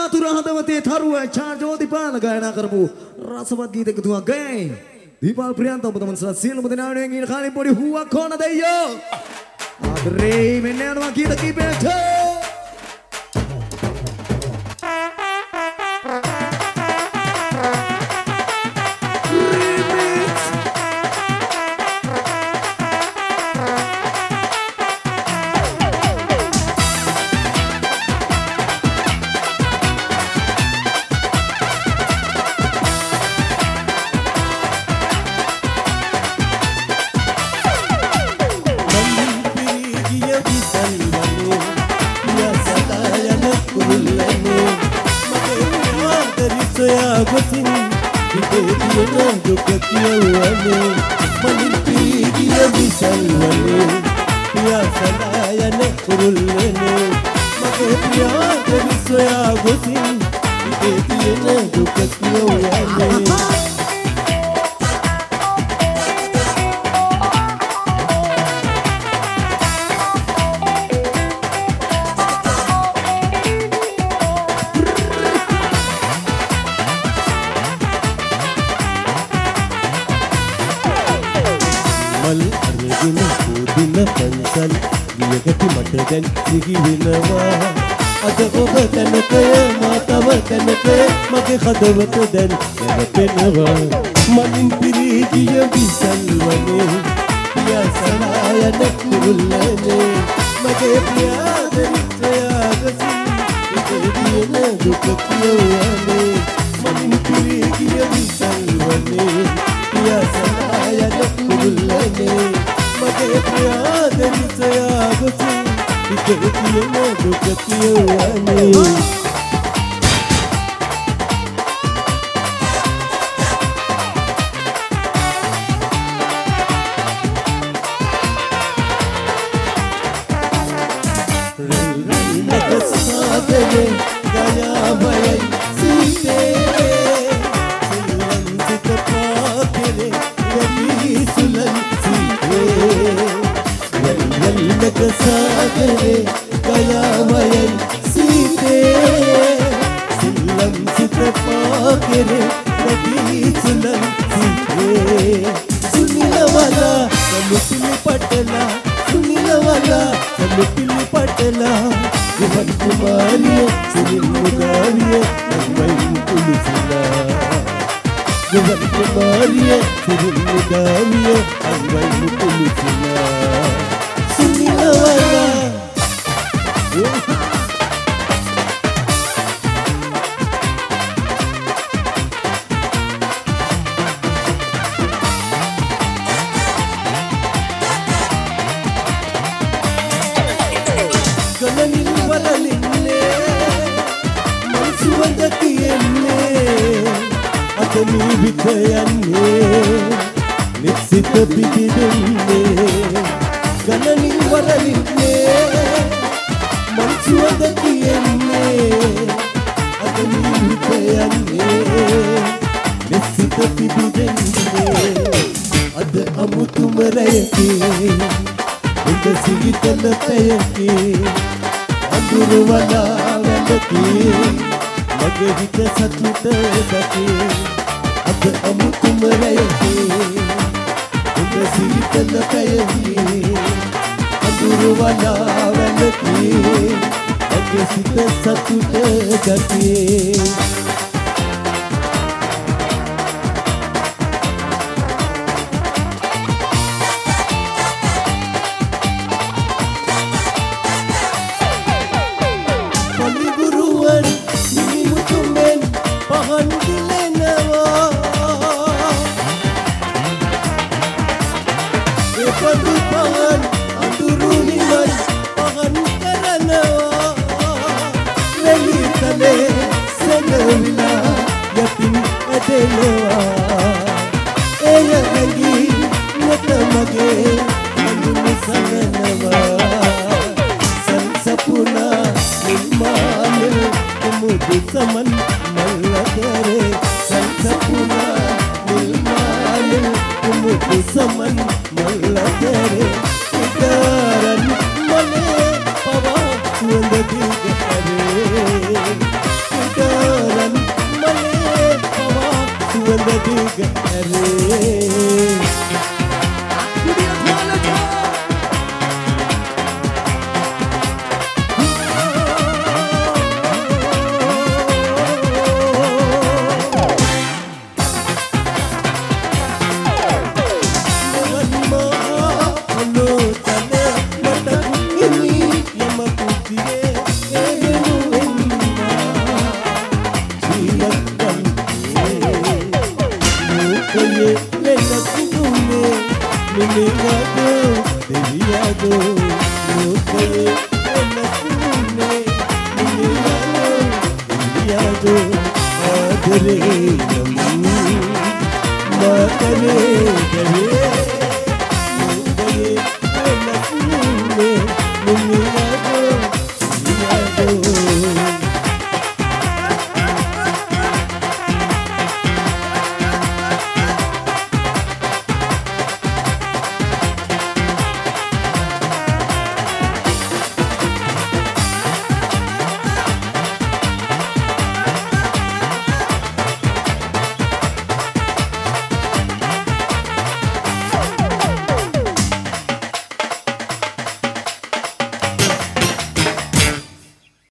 ආතුර හදවතේ තරුව චාර්ජෝතිපාල ගායනා කරපු රසවත් ගීතයක තුනක් ගයි. දීපල් ප්‍රියන්ත ඔබ තමන් සහ සියලුම දෙනා වෙනුවෙන් ඉන්න කාලේ පොඩි හුවක් කොන දෙයියෝ. ආදරේ මෙන්න යනවා ගීත කීපයට. خدوت دل ينبنوا من بريدي بسلوني يا سلايا نكل لني ما جيب يا دريت يا غسي يجيبي ندوك يواني من بريدي بسلوني يا سلايا نكل لني ما جيب يا دريت يا غسي يجيبي ندوك يواني Adore